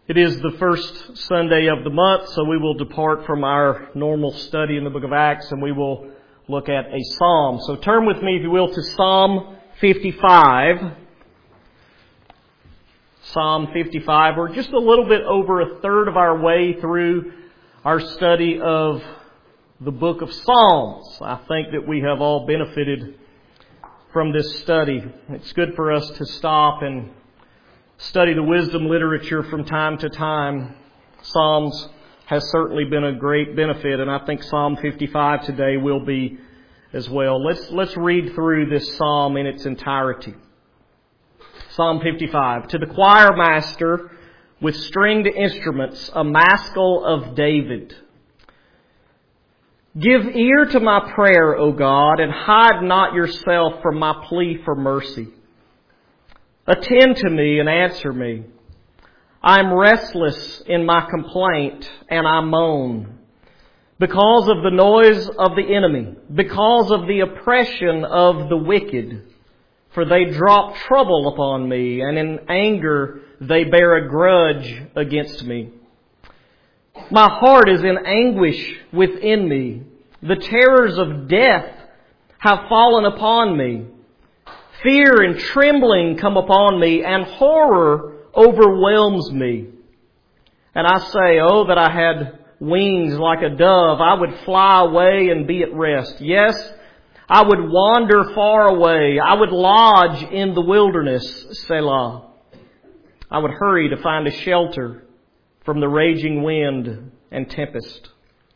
It is the first Sunday of the month, so we will depart from our normal study in the book of Acts and we will look at a psalm. So turn with me, if you will, to Psalm 55. Psalm 55. We're just a little bit over a third of our way through our study of the book of Psalms. I think that we have all benefited from this study. It's good for us to stop and study the wisdom literature from time to time. Psalms has certainly been a great benefit, and I think Psalm 55 today will be as well. Let's read through this psalm in its entirety. Psalm 55. To the choir master with stringed instruments, a maskil of David. Give ear to my prayer, O God, and hide not yourself from my plea for mercy. Attend to me and answer me. I am restless in my complaint, and I moan because of the noise of the enemy, because of the oppression of the wicked. For they drop trouble upon me, and in anger they bear a grudge against me. My heart is in anguish within me. The terrors of death have fallen upon me. Fear and trembling come upon me, and horror overwhelms me. And I say, oh, that I had wings like a dove. I would fly away and be at rest. Yes, I would wander far away. I would lodge in the wilderness, Selah. I would hurry to find a shelter from the raging wind and tempest.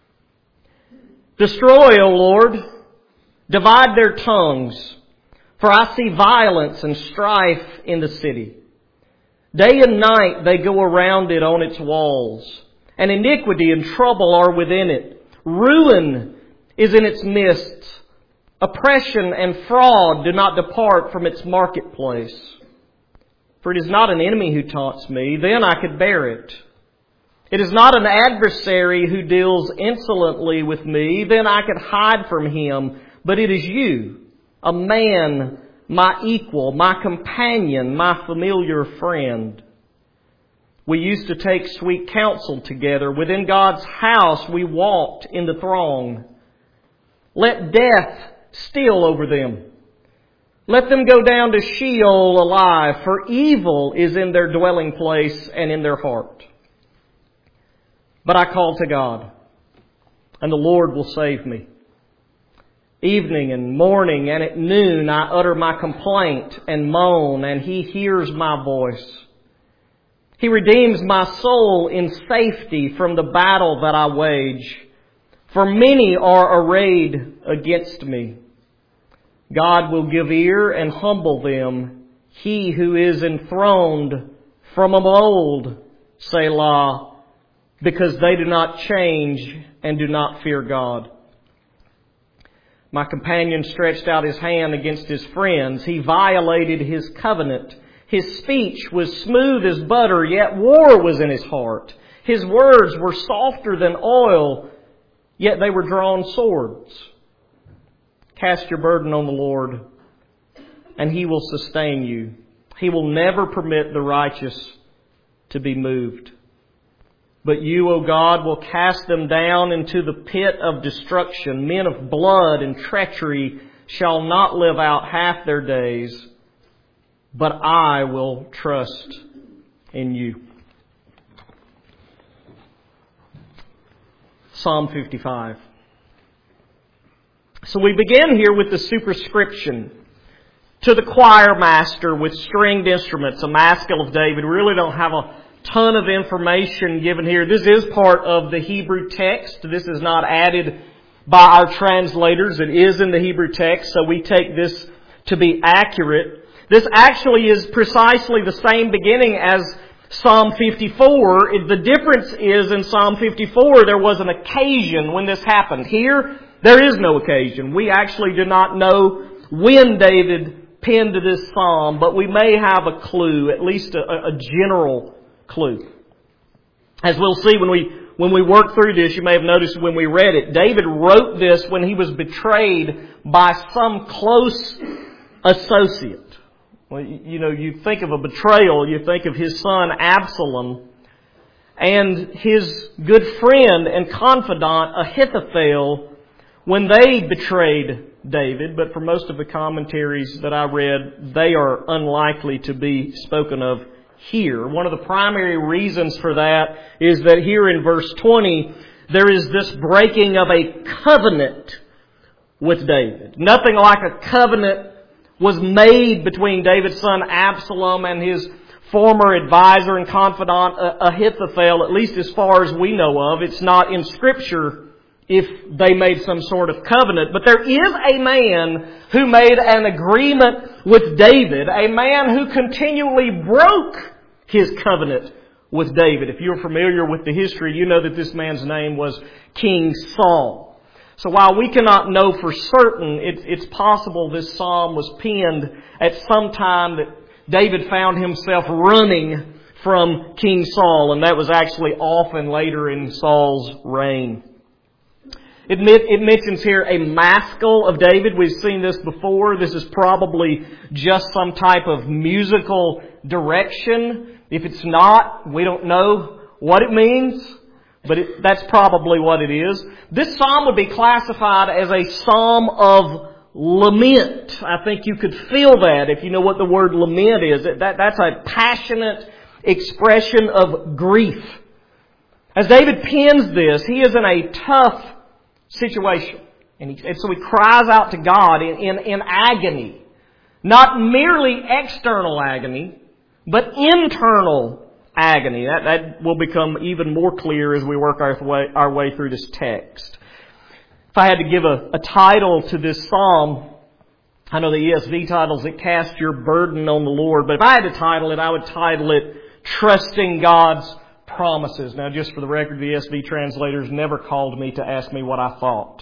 Destroy, O Lord, divide their tongues. For I see violence and strife in the city. Day and night they go around it on its walls, and iniquity and trouble are within it. Ruin is in its midst. Oppression and fraud do not depart from its marketplace. For it is not an enemy who taunts me, then I could bear it. It is not an adversary who deals insolently with me, then I could hide from him. But it is you, a man, my equal, my companion, my familiar friend. We used to take sweet counsel together. Within God's house we walked in the throng. Let death steal over them. Let them go down to Sheol alive, for evil is in their dwelling place and in their heart. But I call to God, and the Lord will save me. Evening and morning and at noon I utter my complaint and moan, and He hears my voice. He redeems my soul in safety from the battle that I wage. For many are arrayed against me. God will give ear and humble them. He who is enthroned from of old, Selah, because they do not change and do not fear God. My companion stretched out his hand against his friends. He violated his covenant. His speech was smooth as butter, yet war was in his heart. His words were softer than oil, yet they were drawn swords. Cast your burden on the Lord, and He will sustain you. He will never permit the righteous to be moved. But you, O God, will cast them down into the pit of destruction. Men of blood and treachery shall not live out half their days, but I will trust in you. Psalm 55. So we begin here with the superscription. To the choir master with stringed instruments, a maskil of David. We really don't have a ton of information given here. This is part of the Hebrew text. This is not added by our translators. It is in the Hebrew text, so we take this to be accurate. This actually is precisely the same beginning as Psalm 54. The difference is in Psalm 54 there was an occasion when this happened. Here, there is no occasion. We actually do not know when David penned this psalm, but we may have a clue, at least a general clue. As we'll see when we work through this, you may have noticed when we read it, David wrote this when he was betrayed by some close associate. Well, you think of a betrayal, you think of his son Absalom. and his good friend and confidant Ahithophel when they betrayed David. But for most of the commentaries that I read, they are unlikely to be spoken of here. One of the primary reasons for that is that here in verse 20, there is this breaking of a covenant with David. Nothing like a covenant was made between David's son Absalom and his former advisor and confidant Ahithophel, at least as far as we know of. It's not in Scripture if they made some sort of covenant. But there is a man who made an agreement with David, a man who continually broke his covenant with David. If you're familiar with the history, you know that this man's name was King Saul. So while we cannot know for certain, it's possible this psalm was penned at some time that David found himself running from King Saul, and that was actually often later in Saul's reign. It mentions here a maskil of David. We've seen this before. This is probably just some type of musical direction. If it's not, we don't know what it means, but that's probably what it is. This psalm would be classified as a psalm of lament. I think you could feel that if you know what the word lament is. That's a passionate expression of grief. As David pens this, he is in a tough situation. And so he cries out to God in agony. Not merely external agony, but internal agony. That will become even more clear as we work our way through this text. If I had to give a title to this psalm, I know the ESV titles it, Cast Your Burden on the Lord, but if I had to title it, I would title it Trusting God's Promises. Now, just for the record, the ESV translators never called me to ask me what I thought.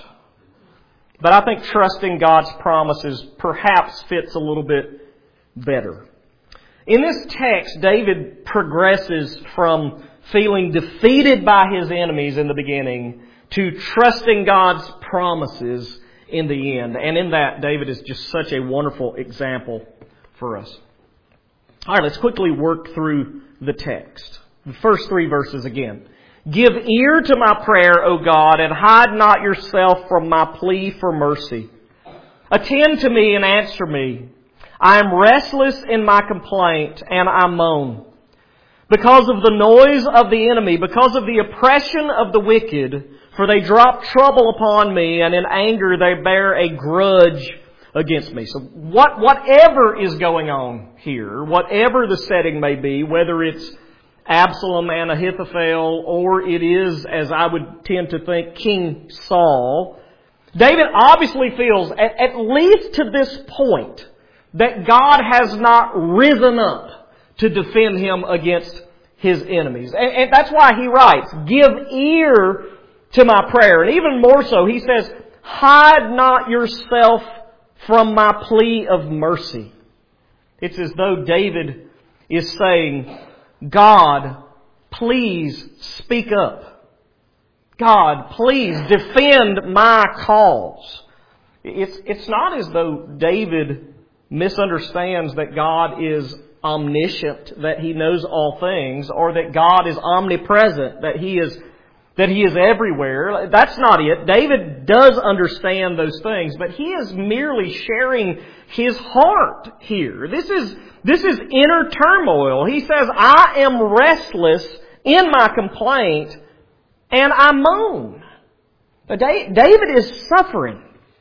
But I think Trusting God's Promises perhaps fits a little bit better. In this text, David progresses from feeling defeated by his enemies in the beginning to trusting God's promises in the end. And in that, David is just such a wonderful example for us. All right, let's quickly work through the text. The first 3 verses again. Give ear to my prayer, O God, and hide not yourself from my plea for mercy. Attend to me and answer me. I am restless in my complaint, and I moan. Because of the noise of the enemy, because of the oppression of the wicked, for they drop trouble upon me, and in anger they bear a grudge against me. So whatever is going on here, whatever the setting may be, whether it's Absalom and Ahithophel, or it is, as I would tend to think, King Saul, David obviously feels, at least to this point, that God has not risen up to defend him against his enemies. And that's why he writes, give ear to my prayer. And even more so, he says, hide not yourself from my plea of mercy. It's as though David is saying, God, please speak up. God, please defend my cause. It's not as though David misunderstands that God is omniscient, that He knows all things, or that God is omnipresent, that He is everywhere. That's not it. David does understand those things, but he is merely sharing his heart here. This is inner turmoil. He says, I am restless in my complaint, and I moan. But David is suffering,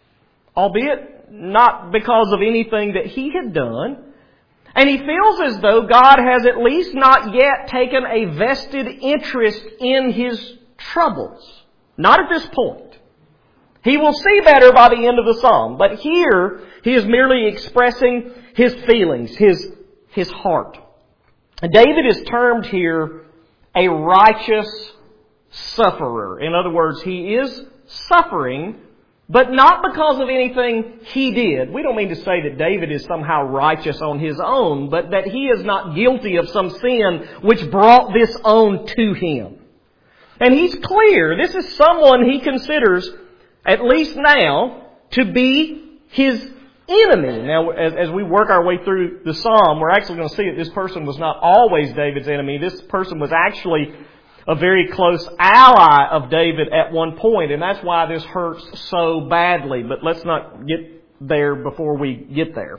albeit not because of anything that he had done. And he feels as though God has at least not yet taken a vested interest in his troubles. Not at this point. He will see better by the end of the psalm. But here, he is merely expressing his feelings, his heart. And David is termed here a righteous sufferer. In other words, he is suffering, but not because of anything he did. We don't mean to say that David is somehow righteous on his own, but that he is not guilty of some sin which brought this on to him. And he's clear. This is someone he considers, at least now, to be his enemy. Now, as we work our way through the psalm, we're actually going to see that this person was not always David's enemy. This person was actually a very close ally of David at one point, and that's why this hurts so badly. But let's not get there before we get there.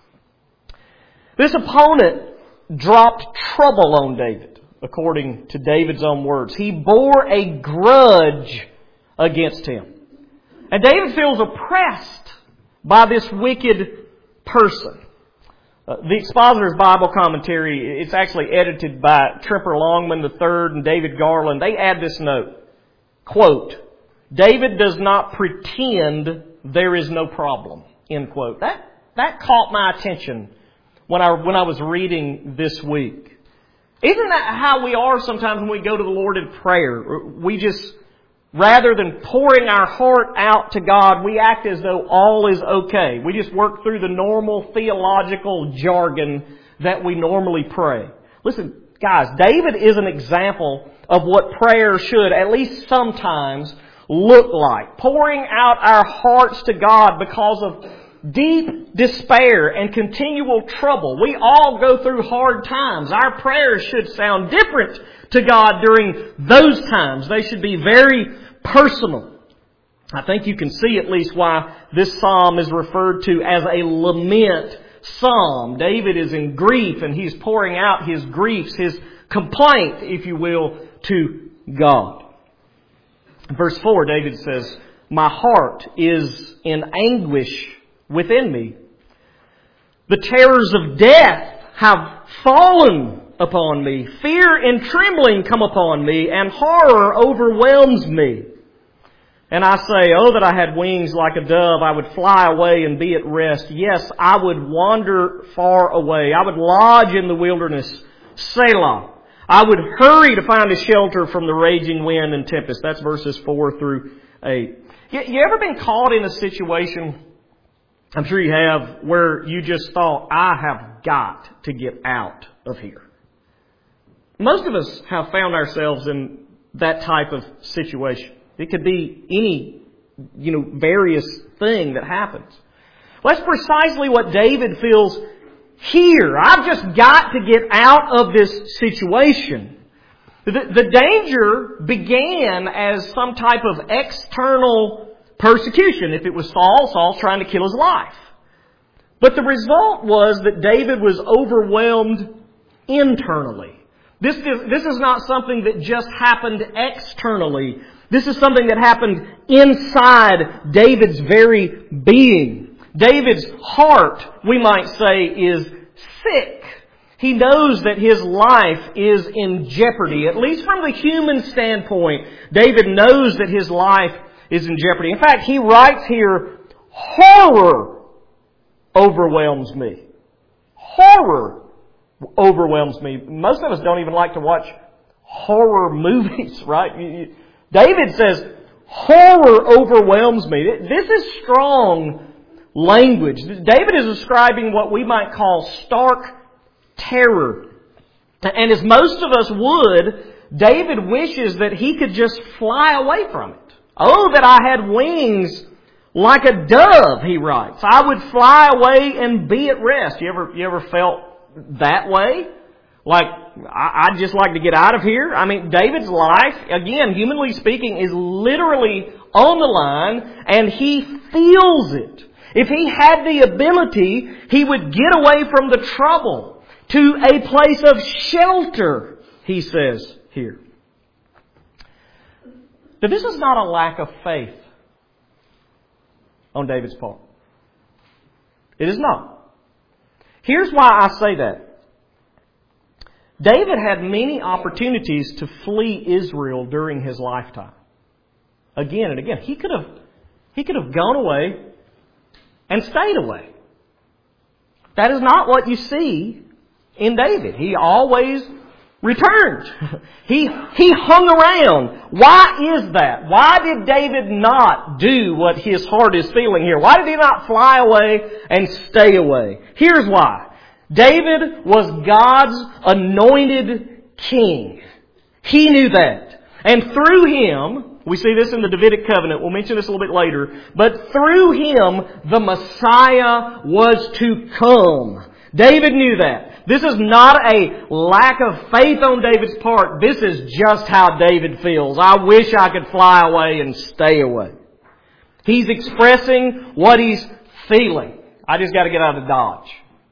This opponent dropped trouble on David, according to David's own words. He bore a grudge against him. And David feels oppressed by this wicked person. The Expositor's Bible Commentary, it's actually edited by Tremper Longman III and David Garland. They add this note, quote, "David does not pretend there is no problem," end quote. That caught my attention when I was reading this week. Isn't that how we are sometimes when we go to the Lord in prayer? We just, rather than pouring our heart out to God, we act as though all is okay. We just work through the normal theological jargon that we normally pray. Listen, guys, David is an example of what prayer should, at least sometimes, look like. Pouring out our hearts to God because of deep despair and continual trouble. We all go through hard times. Our prayers should sound different to God during those times. They should be very personal. I think you can see at least why this psalm is referred to as a lament psalm. David is in grief and he's pouring out his griefs, his complaint, if you will, to God. In verse 4, David says, "My heart is in anguish within me. The terrors of death have fallen upon me. Fear and trembling come upon me, and horror overwhelms me. And I say, oh, that I had wings like a dove, I would fly away and be at rest. Yes, I would wander far away. I would lodge in the wilderness, Selah. I would hurry to find a shelter from the raging wind and tempest." That's verses 4 through 8. You ever been caught in a situation, I'm sure you have, where you just thought, I have got to get out of here? Most of us have found ourselves in that type of situation. It could be any, various thing that happens. Well, that's precisely what David feels here. I've just got to get out of this situation. The danger began as some type of external persecution. If it was Saul's trying to kill his life. But the result was that David was overwhelmed internally. This is not something that just happened externally. This is something that happened inside David's very being. David's heart, we might say, is sick. He knows that his life is in jeopardy. At least from the human standpoint, David knows that his life is in jeopardy. In fact, he writes here, horror overwhelms me. Horror overwhelms me. Most of us don't even like to watch horror movies, right? David says, horror overwhelms me. This is strong language. David is describing what we might call stark terror. And as most of us would, David wishes that he could just fly away from it. Oh, that I had wings like a dove, he writes. I would fly away and be at rest. You ever felt that way? Like, I'd just like to get out of here. I mean, David's life, again, humanly speaking, is literally on the line, and he feels it. If he had the ability, he would get away from the trouble to a place of shelter, he says here. But this is not a lack of faith on David's part. It is not. Here's why I say that. David had many opportunities to flee Israel during his lifetime. Again and again. He could have gone away and stayed away. That is not what you see in David. He always returned. He hung around. Why is that? Why did David not do what his heart is feeling here? Why did he not fly away and stay away? Here's why. David was God's anointed king. He knew that. And through him, we see this in the Davidic covenant, we'll mention this a little bit later, but through him, the Messiah was to come. David knew that. This is not a lack of faith on David's part. This is just how David feels. I wish I could fly away and stay away. He's expressing what he's feeling. I just got to get out of Dodge.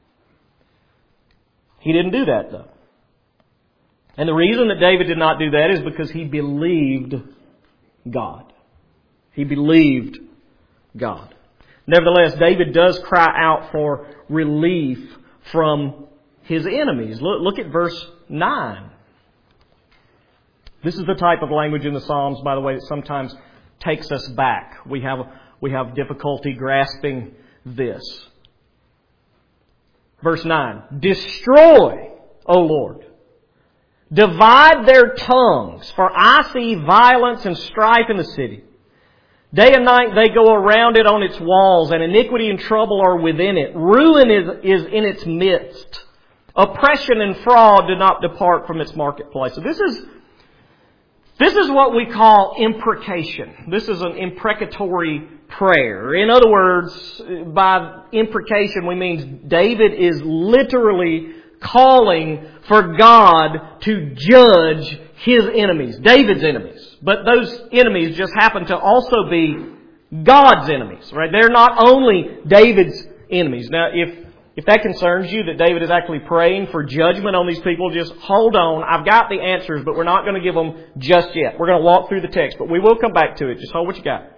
He didn't do that, though. And the reason that David did not do that is because he believed God. He believed God. Nevertheless, David does cry out for relief from his enemies. Look at verse 9. This is the type of language in the Psalms, by the way, that sometimes takes us back. We have difficulty grasping this. Verse 9. Destroy, O Lord. Divide their tongues, for I see violence and strife in the city. Day and night they go around it on its walls, and iniquity and trouble are within it. Ruin is in its midst. Oppression and fraud do not depart from its marketplace. So this is what we call imprecation. This is an imprecatory prayer. In other words, by imprecation we mean David is literally calling for God to judge his enemies, David's enemies. But those enemies just happen to also be God's enemies, right? They're not only David's enemies. Now, if that concerns you, that David is actually praying for judgment on these people, just hold on. I've got the answers, but we're not going to give them just yet. We're going to walk through the text, but we will come back to it. Just hold what you got.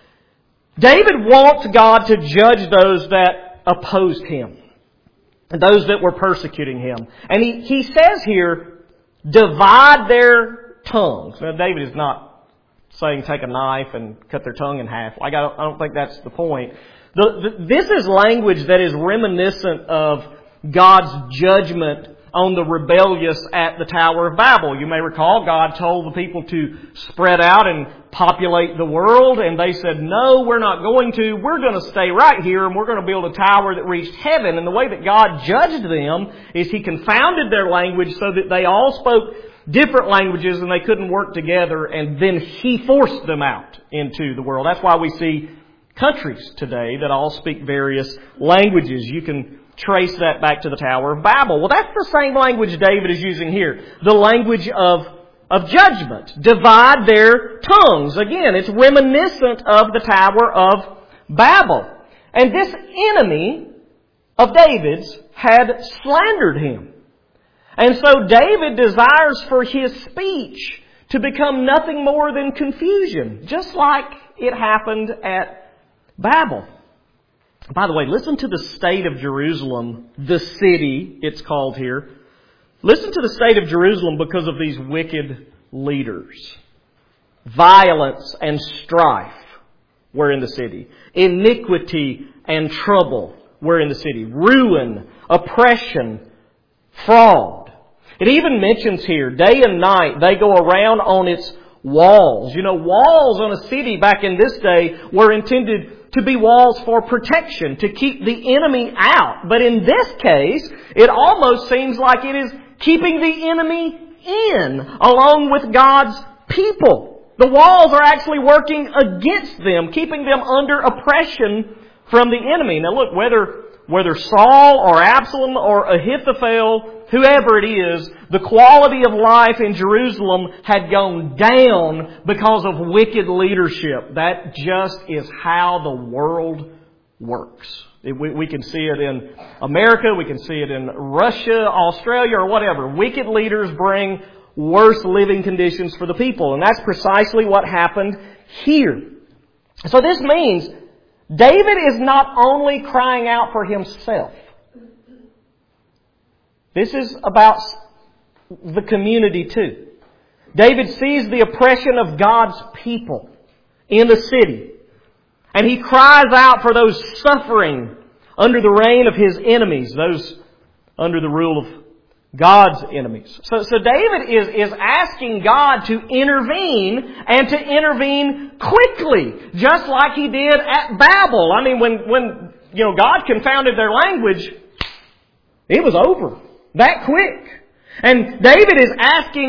David wants God to judge those that opposed him, those that were persecuting him. And he says here, divide their tongues. Now, David is not saying take a knife and cut their tongue in half. I don't think that's the point. This is language that is reminiscent of God's judgment on the rebellious at the Tower of Babel. You may recall God told the people to spread out and populate the world, and they said, no, we're not going to. We're going to stay right here, and we're going to build a tower that reached heaven. And the way that God judged them is He confounded their language so that they all spoke different languages and they couldn't work together, and then He forced them out into the world. That's why we see countries today that all speak various languages. You can trace that back to the Tower of Babel. Well, that's the same language David is using here. The language of judgment. Divide their tongues. Again, it's reminiscent of the Tower of Babel. And this enemy of David's had slandered him. And so David desires for his speech to become nothing more than confusion, just like it happened at Babel. By the way, listen to the state of Jerusalem, the city it's called here. Listen to the state of Jerusalem because of these wicked leaders. Violence and strife were in the city. Iniquity and trouble were in the city. Ruin, oppression, fraud. It even mentions here, day and night they go around on its walls. You know, walls on a city back in this day were intended to be walls for protection, to keep the enemy out. But in this case, it almost seems like it is keeping the enemy in, along with God's people. The walls are actually working against them, keeping them under oppression from the enemy. Now look, whether Saul or Absalom or Ahithophel, whoever it is, the quality of life in Jerusalem had gone down because of wicked leadership. That just is how the world works. We can see it in America, we can see it in Russia, Australia, or whatever. Wicked leaders bring worse living conditions for the people. And that's precisely what happened here. So this means David is not only crying out for himself. This is about the community too. David sees the oppression of God's people in the city. And he cries out for those suffering under the reign of his enemies, those under the rule of God's enemies. So David is asking God to intervene, and to intervene quickly, just like He did at Babel. I mean, when God confounded their language, it was over that quick. And David is asking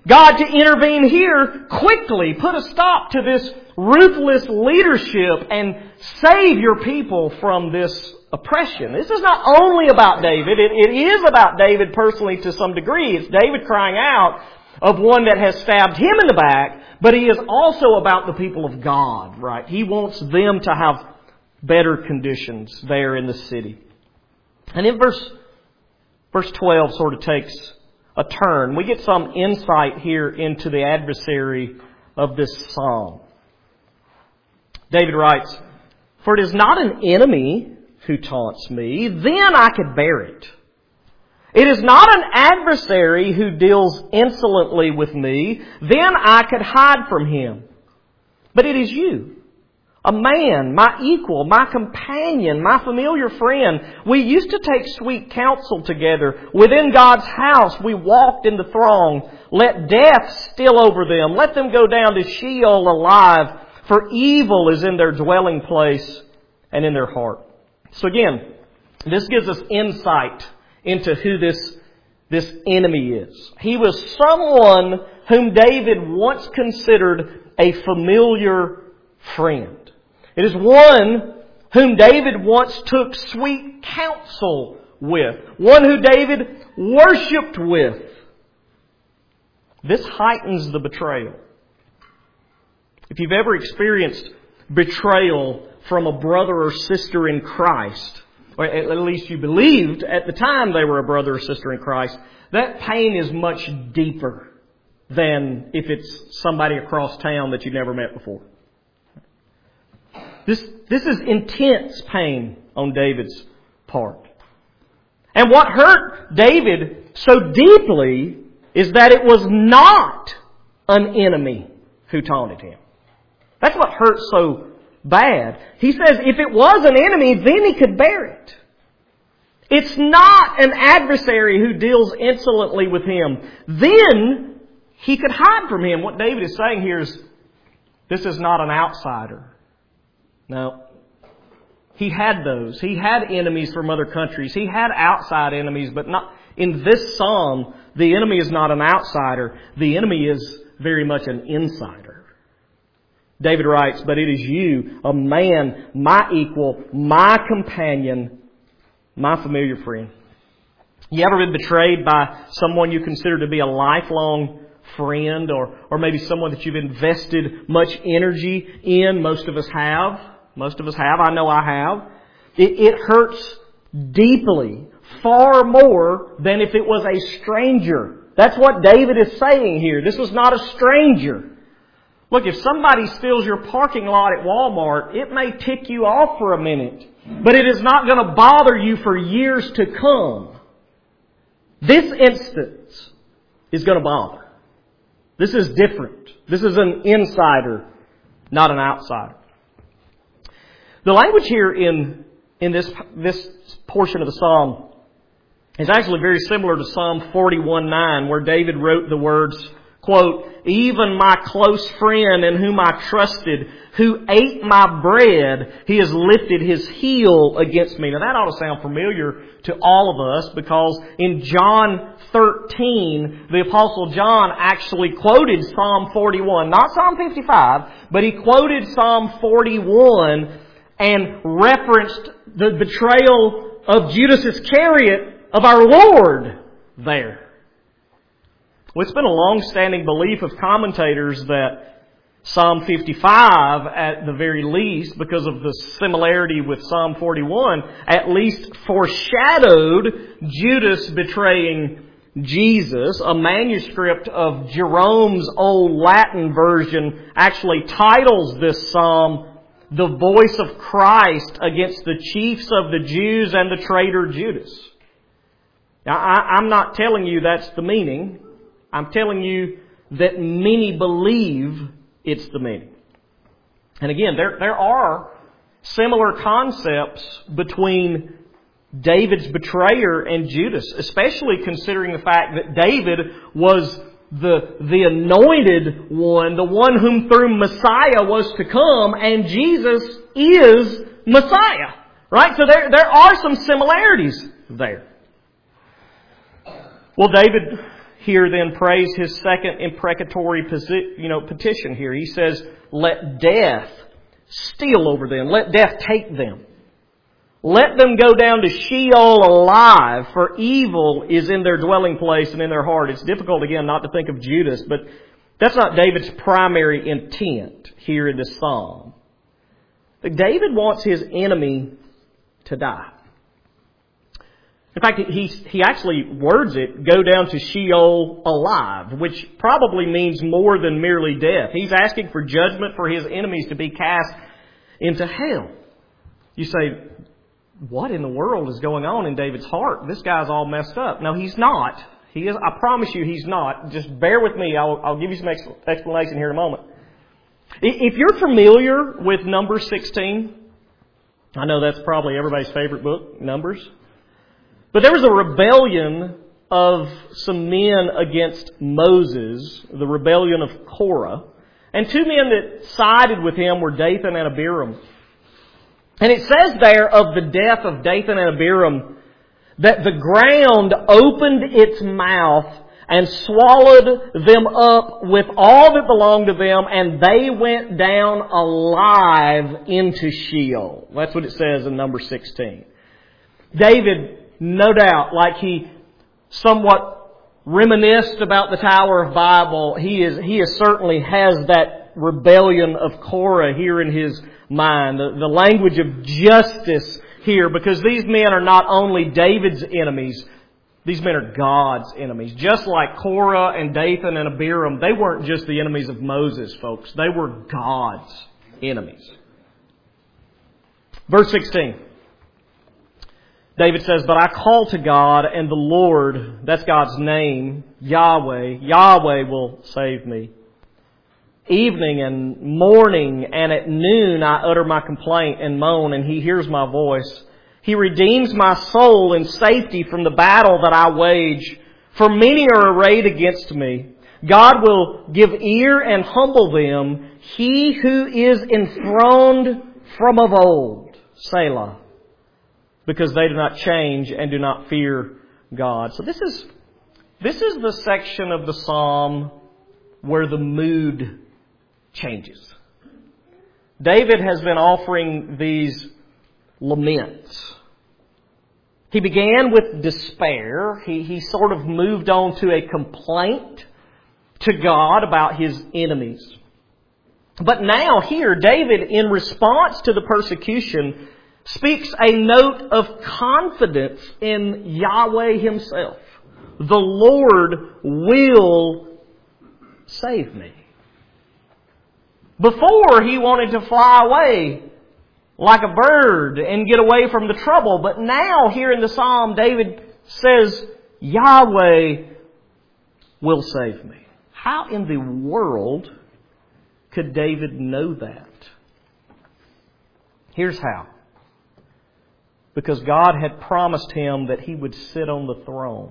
God to intervene here quickly, put a stop to this ruthless leadership and save your people from this oppression. This is not only about David. It is about David personally to some degree. It's David crying out of one that has stabbed him in the back, but he is also about the people of God, right? He wants them to have better conditions there in the city. And in verse 12 sort of takes a turn. We get some insight here into the adversary of this psalm. David writes, "For it is not an enemy who taunts me, then I could bear it. It is not an adversary who deals insolently with me, then I could hide from him. But it is you, a man, my equal, my companion, my familiar friend. We used to take sweet counsel together. Within God's house we walked in the throng. Let death steal over them. Let them go down to Sheol alive. For evil is in their dwelling place and in their heart." So again, this gives us insight into who this enemy is. He was someone whom David once considered a familiar friend. It is one whom David once took sweet counsel with. One who David worshipped with. This heightens the betrayal. If you've ever experienced betrayal from a brother or sister in Christ, or at least you believed at the time they were a brother or sister in Christ, that pain is much deeper than if it's somebody across town that you've never met before. This is intense pain on David's part. And what hurt David so deeply is that it was not an enemy who taunted him. That's what hurt so bad. He says if it was an enemy, then he could bear it. It's not an adversary who deals insolently with him. Then he could hide from him. What David is saying here is, this is not an outsider. No. He had those. He had enemies from other countries. He had outside enemies, but not in this psalm, the enemy is not an outsider. The enemy is very much an insider. David writes, "But it is you, a man, my equal, my companion, my familiar friend." You ever been betrayed by someone you consider to be a lifelong friend, or maybe someone that you've invested much energy in? Most of us have. Most of us have. I know I have. It hurts deeply, far more than if it was a stranger. That's what David is saying here. This was not a stranger. Look, if somebody steals your parking lot at Walmart, it may tick you off for a minute, but it is not going to bother you for years to come. This instance is going to bother. This is different. This is an insider, not an outsider. The language here in this portion of the psalm is actually very similar to Psalm 41:9, where David wrote the words, quote, "Even my close friend in whom I trusted, who ate my bread, he has lifted his heel against me." Now that ought to sound familiar to all of us, because in John 13, the Apostle John actually quoted Psalm 41, not Psalm 55, but he quoted Psalm 41 and referenced the betrayal of Judas Iscariot of our Lord there. Well, it's been a long-standing belief of commentators that Psalm 55, at the very least, because of the similarity with Psalm 41, at least foreshadowed Judas betraying Jesus. A manuscript of Jerome's old Latin version actually titles this psalm, "The Voice of Christ Against the Chiefs of the Jews and the Traitor Judas." Now, I'm not telling you that's the meaning. I'm telling you that many believe it's the meaning. And again, there are similar concepts between David's betrayer and Judas, especially considering the fact that David was the anointed one, the one whom through Messiah was to come, and Jesus is Messiah. Right? So there are some similarities there. Well, David here then prays his second imprecatory petition here. He says, let death steal over them. Let death take them. Let them go down to Sheol alive, for evil is in their dwelling place and in their heart. It's difficult, again, not to think of Judas, but that's not David's primary intent here in this psalm. But David wants his enemy to die. In fact, he actually words it, go down to Sheol alive, which probably means more than merely death. He's asking for judgment for his enemies to be cast into hell. You say, what in the world is going on in David's heart? This guy's all messed up. No, he's not. He is. I promise you he's not. Just bear with me. I'll give you some explanation here in a moment. If you're familiar with Numbers 16, I know that's probably everybody's favorite book, Numbers. But there was a rebellion of some men against Moses, the rebellion of Korah. And two men that sided with him were Dathan and Abiram. And it says there of the death of Dathan and Abiram that the ground opened its mouth and swallowed them up with all that belonged to them, and they went down alive into Sheol. That's what it says in number 16. David, no doubt, like he somewhat reminisced about the Tower of Babel, he certainly has that rebellion of Korah here in his mind. The language of justice here, because these men are not only David's enemies, these men are God's enemies. Just like Korah and Dathan and Abiram, they weren't just the enemies of Moses, folks. They were God's enemies. Verse 16. David says, but I call to God, and the Lord, that's God's name, Yahweh will save me. Evening and morning and at noon I utter my complaint and moan, and He hears my voice. He redeems my soul in safety from the battle that I wage. For many are arrayed against me. God will give ear and humble them. He who is enthroned from of old. Selah. Because they do not change and do not fear God. So this is the section of the psalm where the mood changes. David has been offering these laments. He began with despair. He sort of moved on to a complaint to God about his enemies. But now here, David, in response to the persecution, speaks a note of confidence in Yahweh Himself. The Lord will save me. Before, he wanted to fly away like a bird and get away from the trouble. But now, here in the psalm, David says, Yahweh will save me. How in the world could David know that? Here's how. Because God had promised him that He would sit on the throne.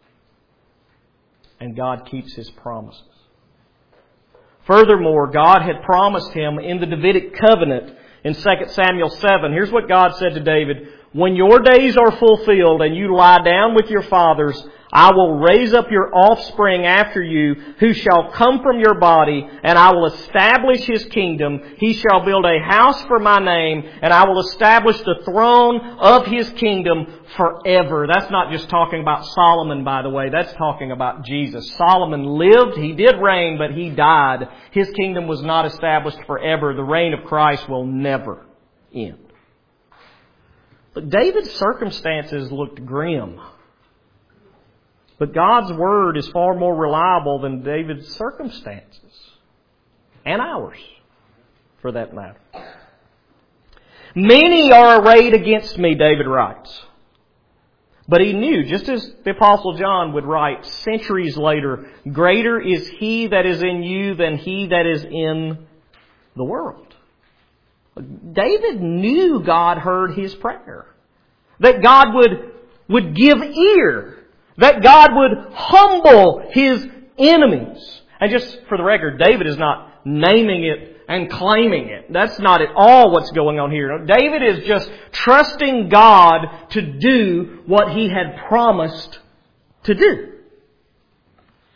And God keeps His promises. Furthermore, God had promised him in the Davidic covenant in 2 Samuel 7. Here's what God said to David. When your days are fulfilled and you lie down with your fathers, I will raise up your offspring after you, who shall come from your body, and I will establish His kingdom. He shall build a house for my name, and I will establish the throne of His kingdom forever. That's not just talking about Solomon, by the way. That's talking about Jesus. Solomon lived, he did reign, but he died. His kingdom was not established forever. The reign of Christ will never end. But David's circumstances looked grim. But God's Word is far more reliable than David's circumstances. And ours, for that matter. Many are arrayed against me, David writes. But he knew, just as the Apostle John would write centuries later, greater is He that is in you than he that is in the world. David knew God heard his prayer. That God would give ear. That God would humble His enemies. And just for the record, David is not naming it and claiming it. That's not at all what's going on here. David is just trusting God to do what He had promised to do.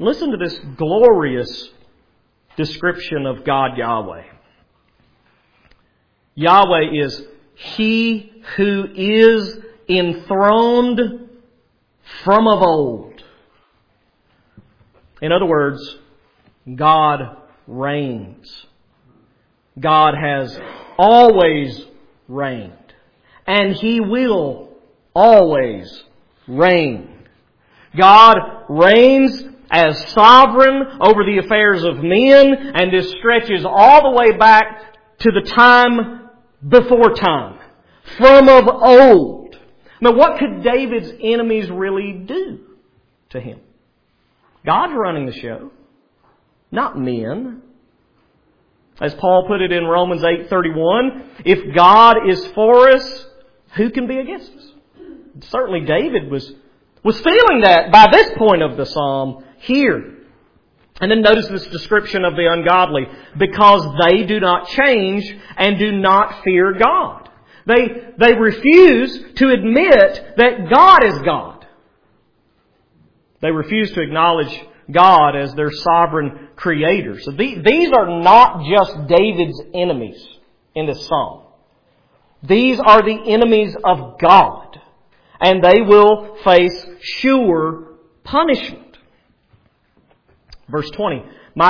Listen to this glorious description of God Yahweh. Yahweh is He who is enthroned from of old. In other words, God reigns. God has always reigned. And He will always reign. God reigns as sovereign over the affairs of men, and this stretches all the way back to the time before time, from of old. Now, what could David's enemies really do to him? God's running the show, not men. As Paul put it in Romans 8:31, if God is for us, who can be against us? Certainly David was feeling that by this point of the psalm here. And then notice this description of the ungodly. Because they do not change and do not fear God. They refuse to admit that God is God. They refuse to acknowledge God as their sovereign creator. So these are not just David's enemies in this psalm. These are the enemies of God. And they will face sure punishment. Verse 20.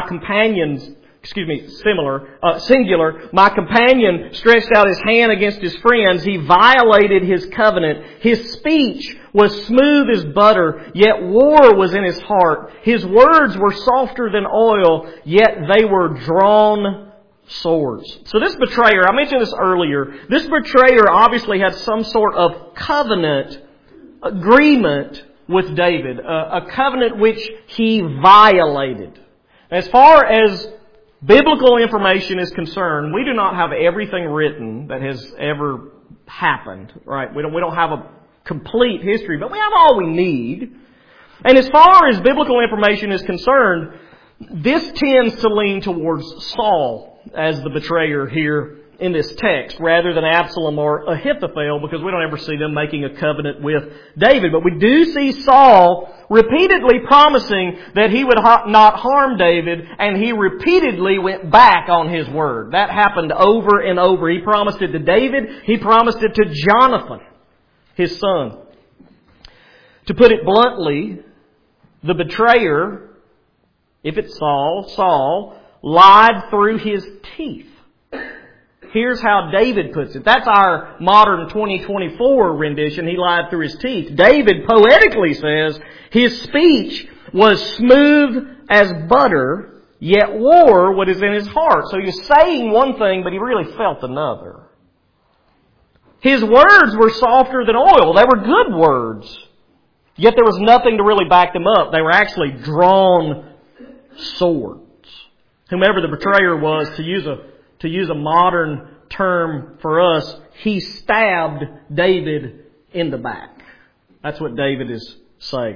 Singular. My companion stretched out his hand against his friends. He violated his covenant. His speech was smooth as butter, yet war was in his heart. His words were softer than oil, yet they were drawn swords. So this betrayer, I mentioned this earlier, this betrayer obviously had some sort of covenant agreement with David, a covenant which he violated. As far as biblical information is concerned, we do not have everything written that has ever happened, right? We don't have a complete history, but we have all we need. And as far as biblical information is concerned, this tends to lean towards Saul as the betrayer here in this text, rather than Absalom or Ahithophel, because we don't ever see them making a covenant with David. But we do see Saul repeatedly promising that he would not harm David, and he repeatedly went back on his word. That happened over and over. He promised it to David. He promised it to Jonathan, his son. To put it bluntly, the betrayer, if it's Saul lied through his teeth. Here's how David puts it. That's our modern 2024 rendition. He lied through his teeth. David poetically says, his speech was smooth as butter, yet wore what is in his heart. So he was saying one thing, but he really felt another. His words were softer than oil. They were good words. Yet there was nothing to really back them up. They were actually drawn swords. Whomever the betrayer was, to use a modern term for us, he stabbed David in the back. That's what David is saying.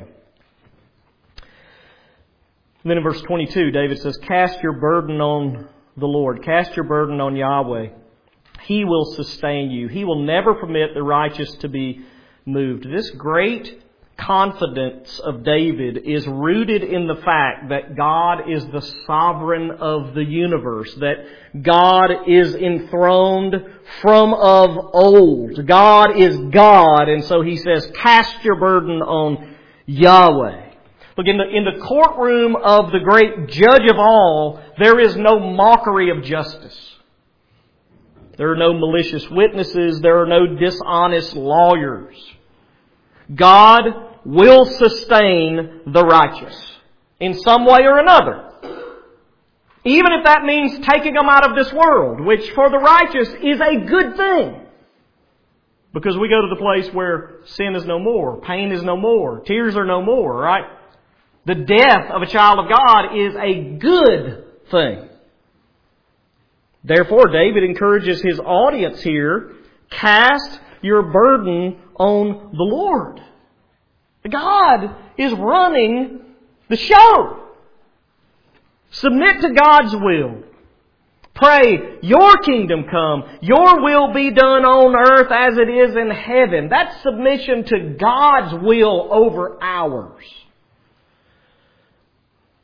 And then in verse 22, David says, cast your burden on the Lord. Cast your burden on Yahweh. He will sustain you. He will never permit the righteous to be moved. This great confidence of David is rooted in the fact that God is the sovereign of the universe, that God is enthroned from of old. God is God, and so he says, cast your burden on Yahweh. Look, in the courtroom of the great judge of all, there is no mockery of justice. There are no malicious witnesses. There are no dishonest lawyers. God will sustain the righteous in some way or another. Even if that means taking them out of this world, which for the righteous is a good thing. Because we go to the place where sin is no more, pain is no more, tears are no more, right? The death of a child of God is a good thing. Therefore, David encourages his audience here, cast your burden on the Lord. God is running the show. Submit to God's will. Pray, your kingdom come, your will be done on earth as it is in heaven. That's submission to God's will over ours.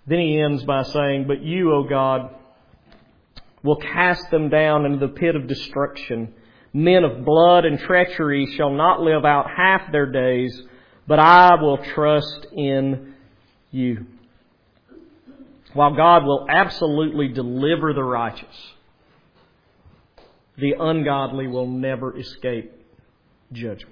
Then he ends by saying, "But you, O God, will cast them down into the pit of destruction. Men of blood and treachery shall not live out half their days, but I will trust in you." While God will absolutely deliver the righteous, the ungodly will never escape judgment.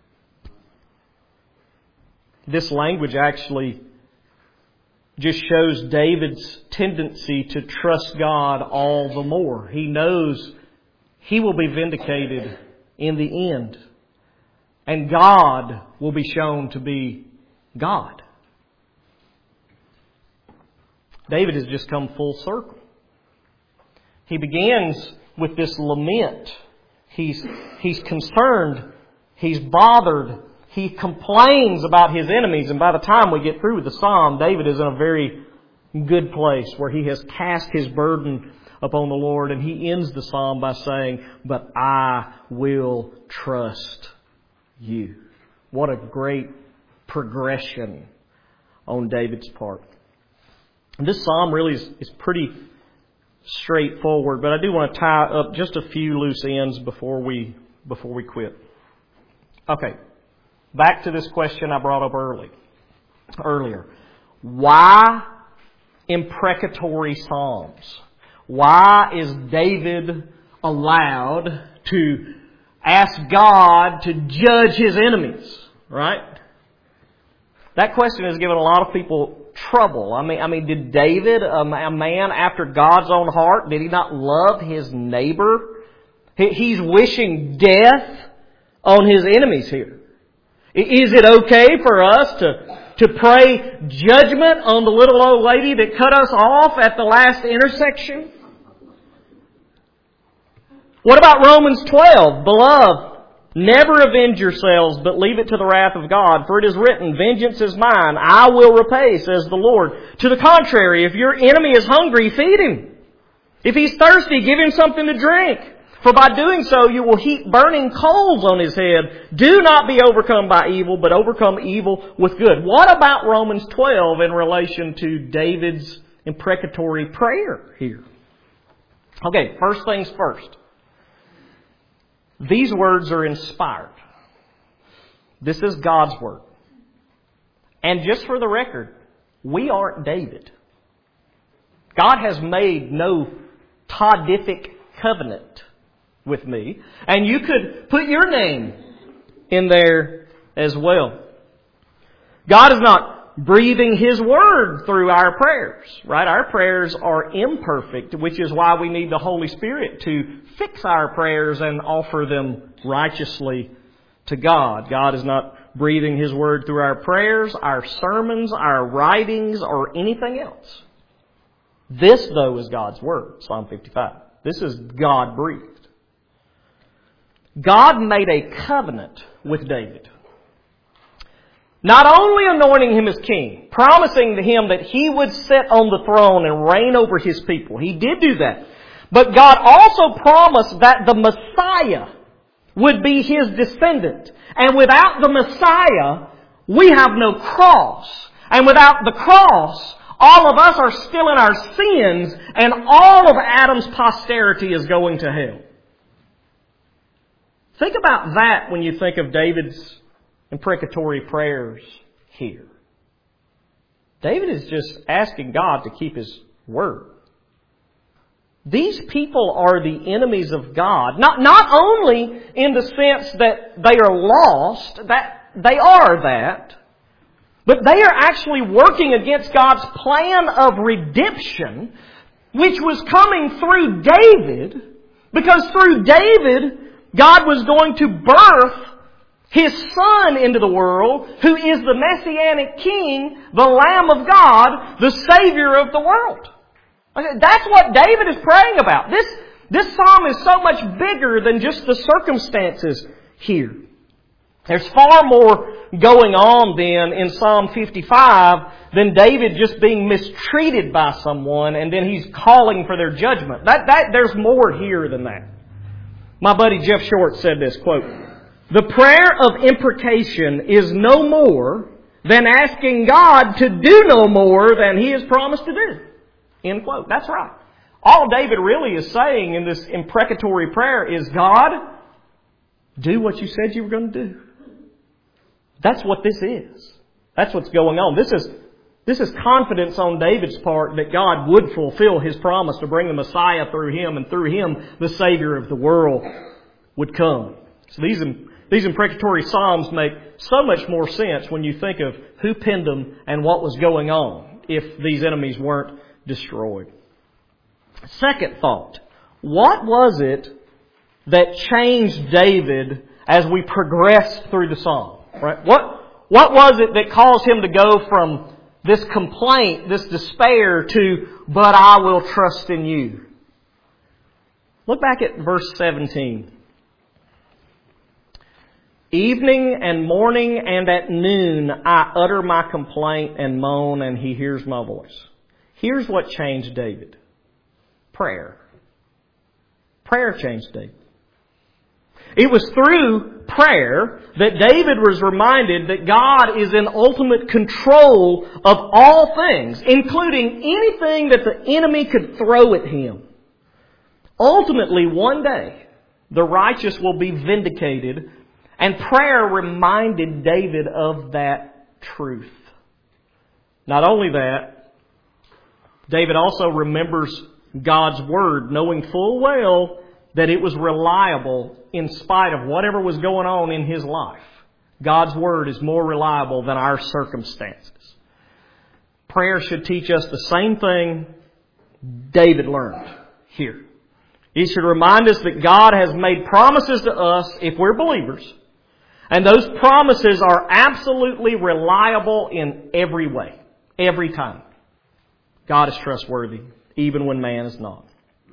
This language actually just shows David's tendency to trust God all the more. He knows he will be vindicated in the end, and God will be shown to be God. David has just come full circle. He begins with this lament. He's concerned. He's bothered. He complains about his enemies. And by the time we get through with the psalm, David is in a very good place where he has cast his burden upon the Lord. And he ends the psalm by saying, "But I will trust you." What a great progression on David's part. And this psalm really is pretty straightforward, but I do want to tie up just a few loose ends before we quit. Okay, back to this question I brought up earlier. Why imprecatory psalms? Why is David allowed to ask God to judge his enemies? Right? That question has given a lot of people trouble. I mean, did David, a man after God's own heart, did he not love his neighbor? He's wishing death on his enemies here. Is it okay for us to pray judgment on the little old lady that cut us off at the last intersection? What about Romans 12? Beloved, never avenge yourselves, but leave it to the wrath of God. For it is written, "Vengeance is mine, I will repay, says the Lord." To the contrary, if your enemy is hungry, feed him. If he's thirsty, give him something to drink. For by doing so, you will heap burning coals on his head. Do not be overcome by evil, but overcome evil with good. What about Romans 12 in relation to David's imprecatory prayer here? Okay, first things first. These words are inspired. This is God's Word. And just for the record, we aren't David. God has made no Todific covenant with me. And you could put your name in there as well. God is not breathing His Word through our prayers, right? Our prayers are imperfect, which is why we need the Holy Spirit to fix our prayers and offer them righteously to God. God is not breathing His Word through our prayers, our sermons, our writings, or anything else. This, though, is God's Word, Psalm 55. This is God-breathed. God made a covenant with David. Not only anointing him as king, promising to him that he would sit on the throne and reign over his people. He did do that. But God also promised that the Messiah would be his descendant. And without the Messiah, we have no cross. And without the cross, all of us are still in our sins, and all of Adam's posterity is going to hell. Think about that when you think of David's imprecatory prayers here. David is just asking God to keep His word. These people are the enemies of God. Not only in the sense that they are lost, that they are that, but they are actually working against God's plan of redemption, which was coming through David, because through David, God was going to birth His Son into the world, who is the Messianic King, the Lamb of God, the Savior of the world. That's what David is praying about. This psalm is so much bigger than just the circumstances here. There's far more going on then in Psalm 55 than David just being mistreated by someone and then he's calling for their judgment. There's more here than that. My buddy Jeff Short said this, quote, "The prayer of imprecation is no more than asking God to do no more than He has promised to do. End quote. That's right. All David really is saying in this imprecatory prayer is, God, do what you said you were going to do. That's what this is. That's what's going on. This is confidence on David's part that God would fulfill His promise to bring the Messiah through him, and through him the Savior of the world would come. So these imprecatory psalms make so much more sense when you think of who penned them and what was going on if these enemies weren't destroyed. Second thought. What was it that changed David as we progressed through the psalm? Right? What was it that caused him to go from this complaint, this despair, to, but I will trust in you? Look back at verse 17. Evening and morning and at noon I utter my complaint and moan, and He hears my voice. Here's what changed David. Prayer. Prayer changed David. It was through prayer that David was reminded that God is in ultimate control of all things, including anything that the enemy could throw at him. Ultimately, one day, the righteous will be vindicated, and prayer reminded David of that truth. Not only that, David also remembers God's Word, knowing full well that it was reliable in spite of whatever was going on in his life. God's Word is more reliable than our circumstances. Prayer should teach us the same thing David learned here. It should remind us that God has made promises to us if we're believers, and those promises are absolutely reliable in every way, every time. God is trustworthy, even when man is not.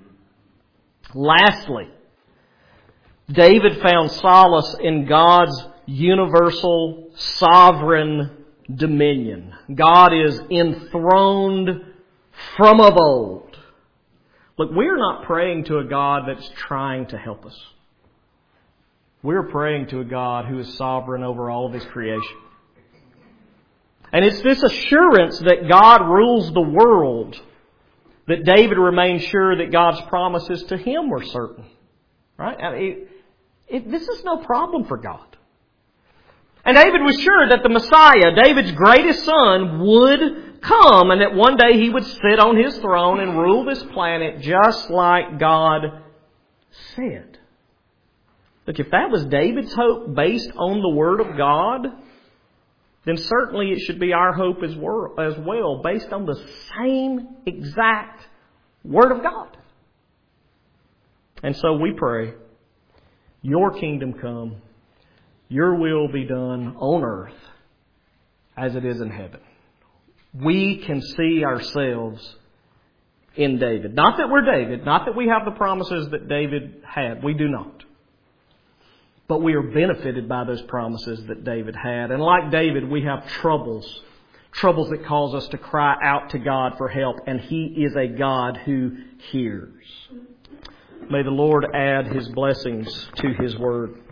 Lastly, David found solace in God's universal, sovereign dominion. God is enthroned from of old. Look, we're not praying to a God that's trying to help us. We're praying to a God who is sovereign over all of His creation. And it's this assurance that God rules the world that David remained sure that God's promises to him were certain. Right? I mean, this is no problem for God. And David was sure that the Messiah, David's greatest son, would come, and that one day he would sit on his throne and rule this planet just like God said. Look, if that was David's hope based on the Word of God, then certainly it should be our hope as well, based on the same exact Word of God. And so we pray, Your kingdom come, Your will be done on earth as it is in heaven. We can see ourselves in David. Not that we're David, not that we have the promises that David had. We do not. But we are benefited by those promises that David had. And like David, we have troubles that cause us to cry out to God for help. And He is a God who hears. May the Lord add His blessings to His Word.